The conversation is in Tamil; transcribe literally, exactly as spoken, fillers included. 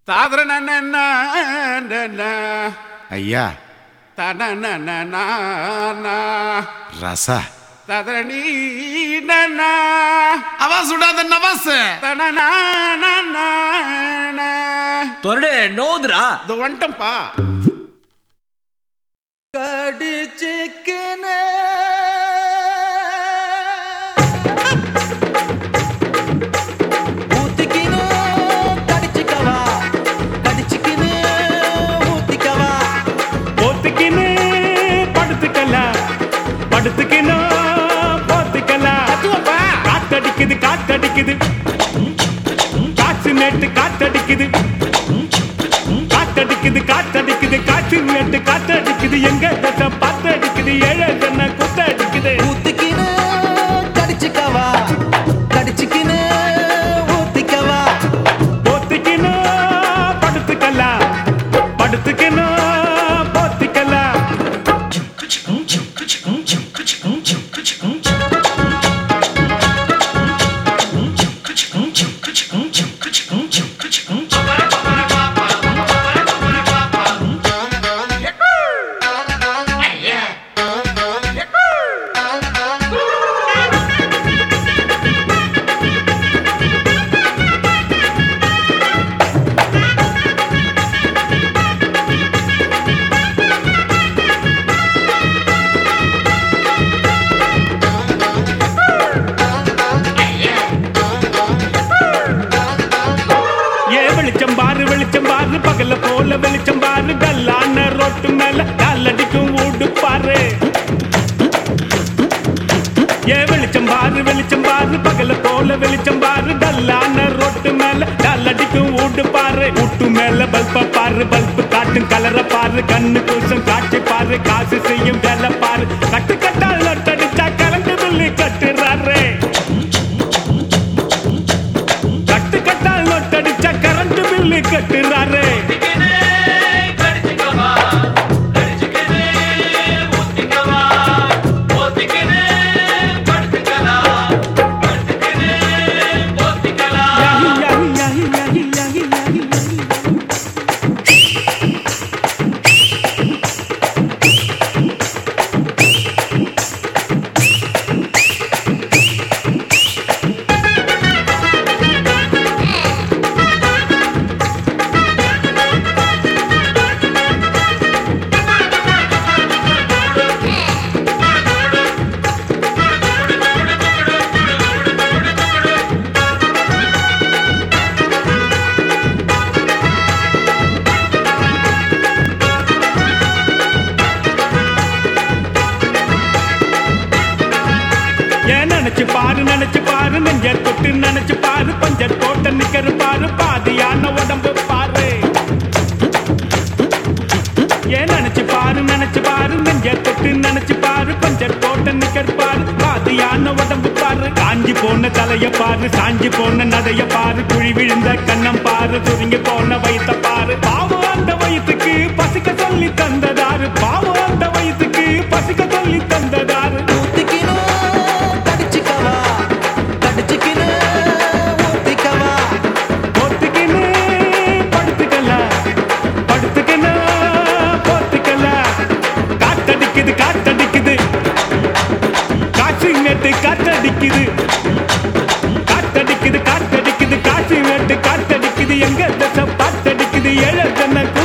ஐயா ரச அவா சுடாத நவாஸ் தொரடே நோதுரா இது வந்துட்டம்பா கடிச்சிக்கினே ஊத்திக்கினே கடிச்சிக்கவா கடிச்சிக்கினே ஊத்திக்கவா போத்துக்கினு படுத்துக்கல படுத்துக்கினு போத்துக்கல காத்தடிக்குது காத்தடிக்குது காற்று நேட்டு காத்தடிக்குது காத்தடிக்குது காத்தடிக்குது காற்று நேட்டு காத்தடிக்குது எங்க தசை பாத்தடிக்குது ஏழை ஜன குத்தடிக்குது ஊத்திக்கினே கடிச்சிக்கவா கடிச்சிக்கினே ஊத்திக்கவா போத்துக்கினு படுத்துக்கல படுத்துக்கினு போத்திக்கல வெளிச்சம் பாரு வெளிச்சம் பாரு பகல போல வெளிச்சம் பாரு கல்லான ரோட்டு மேல காலடிக்கும் ஊடு பாரு ஏ வெளிச்சம் பாரு வெளிச்சம் பாரு பகல போல வெளிச்சம் பாரு கல்லான ரோட்டு மேல காலடிக்கும் ஊடு பாரு ஊட்டு மேல பல்ப பாரு பல்பு காட்டும் கலர பாரு கண்ணு கூசம் காட்சி பாரு காசு செய்யும் வேலை பாரு கட்டு கட்டால் நொட்டடிச்சா கலந்து துள்ளி கட்டுறாரு கட்டு கட்டால் நொட்டடிச்சா கரண்ட் பில்லு கட்டுறாரு நினைச்சு பாரு நினைச்சு பாரு நெஞ்ச தொட்டு நினைச்சு பாரு பஞ்ச தோட்ட நிக்கிற பாரு பாதியான உடம்பு பாரு ஏன் நினைச்சு பாரு நினைச்சு பாரு நெஞ்ச தொட்டு நினைச்சு பாரு பஞ்ச தோட்ட நிக்கிற பாரு பாதியான உடம்பு பாரு காஞ்சி போன தலைய பாரு சாஞ்சி போன நடைய பாரு குழி விழுந்த கண்ணம் பாரு சுருங்கி போன வயித்த பாரு பாவம் அந்த வயிற்றுக்கு பசிக்க சொல்லி தந்ததாரு பாவம் அந்த வயிற்றுக்கு பசிக்க சொல்லி தந்ததாரு ஊத்திக்கினே கடிச்சிக்கவா கடிச்சிக்கினே ஊத்திக்கவா போத்துக்கினு படுத்துக்கல படுத்துக்கினு போத்துக்கல காத்தடிக்குது காத்தடிக்குது காற்று நேட்டு காத்தடிக்குது காத்தடிக்குது காத்தடிக்குது காற்று நேட்டு காத்தடிக்குது எங்க தசை பாத்தடிக்குது ஏழை ஜன